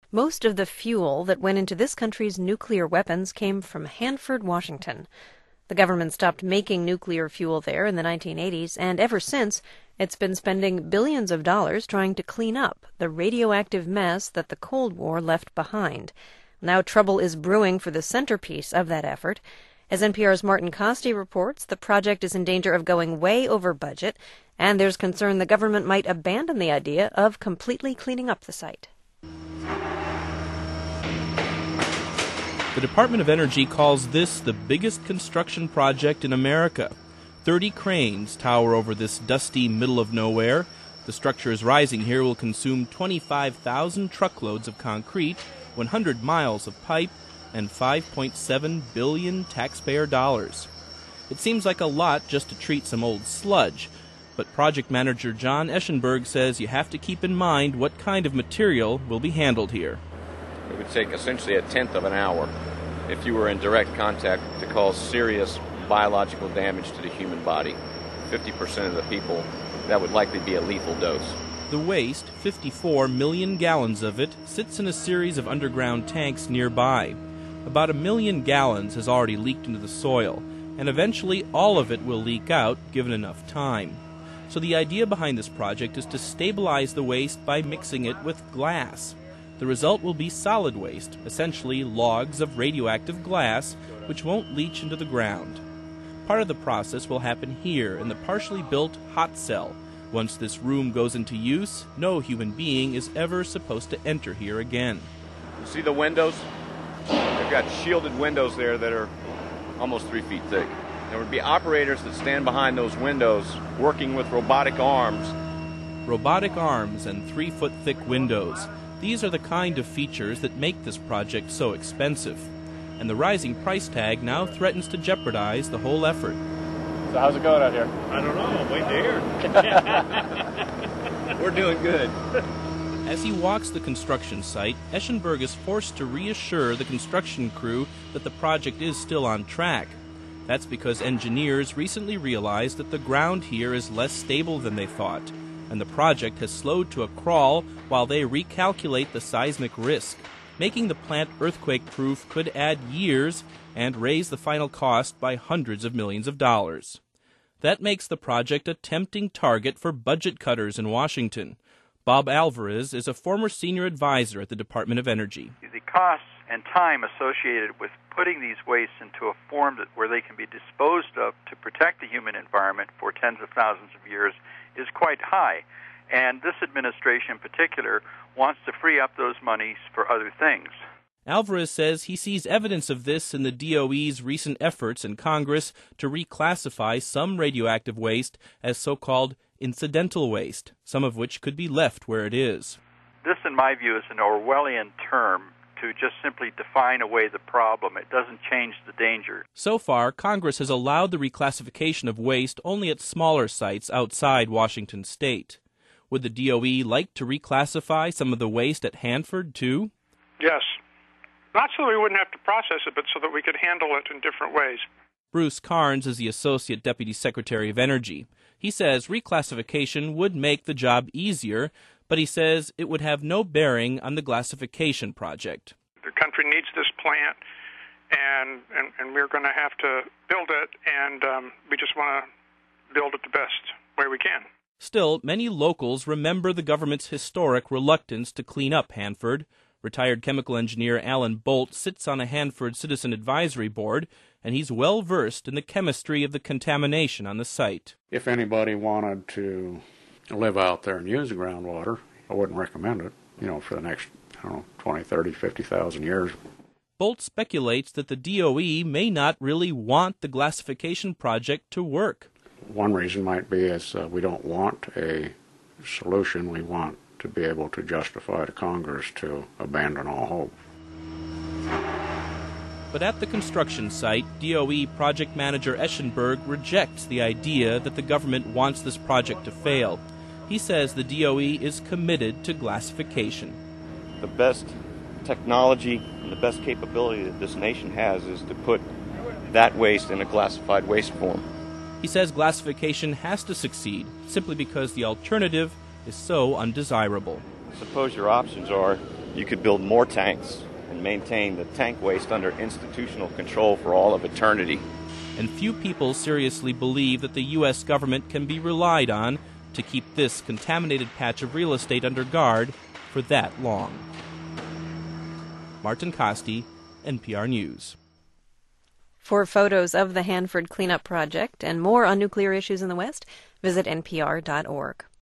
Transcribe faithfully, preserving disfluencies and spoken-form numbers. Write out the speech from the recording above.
Most of the fuel that went into this country's nuclear weapons came from Hanford, Washington. The government stopped making nuclear fuel there in the nineteen eighties, and ever since, it's been spending billions of dollars trying to clean up the radioactive mess that the Cold War left behind. Now trouble is brewing for the centerpiece of that effort. As N P R's Martin Costi reports, the project is in danger of going way over budget, and there's concern the government might abandon the idea of completely cleaning up the site. The Department of Energy calls this the biggest construction project in America. Thirty cranes tower over this dusty middle of nowhere. The structures rising here will consume twenty-five thousand truckloads of concrete, one hundred miles of pipe, and five point seven billion taxpayer dollars. It seems like a lot just to treat some old sludge, but project manager John Eschenberg says you have to keep in mind what kind of material will be handled here. It would take essentially a tenth of an hour if you were in direct contact to cause serious biological damage to the human body. fifty percent of the people, that would likely be a lethal dose. The waste, fifty-four million gallons of it, sits in a series of underground tanks nearby. About a million gallons has already leaked into the soil, and eventually all of it will leak out given enough time. So the idea behind this project is to stabilize the waste by mixing it with glass. The result will be solid waste, essentially logs of radioactive glass, which won't leach into the ground. Part of the process will happen here in the partially built hot cell. Once this room goes into use, no human being is ever supposed to enter here again. See the windows? They've got shielded windows there that are almost three feet thick. There would be operators that stand behind those windows working with robotic arms. Robotic arms and three-foot thick windows. These are the kind of features that make this project so expensive. And the rising price tag now threatens to jeopardize the whole effort. So how's it going out here? I don't know. I'm waiting to hear. We're doing good. As he walks the construction site, Eschenberg is forced to reassure the construction crew that the project is still on track. That's because engineers recently realized that the ground here is less stable than they thought, and the project has slowed to a crawl while they recalculate the seismic risk. Making the plant earthquake-proof could add years and raise the final cost by hundreds of millions of dollars. That makes the project a tempting target for budget cutters in Washington. Bob Alvarez is a former senior advisor at the Department of Energy. The costs and time associated with putting these wastes into a form that where they can be disposed of to protect the human environment for tens of thousands of years is quite high. And this administration in particular wants to free up those monies for other things. Alvarez says he sees evidence of this in the D O E's recent efforts in Congress to reclassify some radioactive waste as so-called incidental waste, some of which could be left where it is. This, in my view, is an Orwellian term to just simply define away the problem. It doesn't change the danger. So far, Congress has allowed the reclassification of waste only at smaller sites outside Washington state. Would the D O E like to reclassify some of the waste at Hanford, too? Yes. Not so that we wouldn't have to process it, but so that we could handle it in different ways. Bruce Carnes is the Associate Deputy Secretary of Energy. He says reclassification would make the job easier, but he says it would have no bearing on the glassification project. The country needs this plant, and, and, and we're going to have to build it, and um, we just want to build it the best way we can. Still, many locals remember the government's historic reluctance to clean up Hanford. Retired chemical engineer Alan Bolt sits on a Hanford Citizen Advisory Board, and he's well versed in the chemistry of the contamination on the site. If anybody wanted to live out there and use the groundwater, I wouldn't recommend it, you know, for the next, I don't know, twenty, thirty, fifty thousand years. Bolt speculates that the D O E may not really want the glassification project to work. One reason might be is uh, we don't want a solution. We want to be able to justify to Congress to abandon all hope. But at the construction site, D O E project manager Eschenberg rejects the idea that the government wants this project to fail. He says the D O E is committed to glassification. The best technology and the best capability that this nation has is to put that waste in a classified waste form. He says glassification has to succeed simply because the alternative is so undesirable. Suppose your options are you could build more tanks and maintain the tank waste under institutional control for all of eternity. And few people seriously believe that the U S government can be relied on to keep this contaminated patch of real estate under guard for that long. Martin Costi, N P R News. For photos of the Hanford Cleanup Project and more on nuclear issues in the West, visit N P R dot org.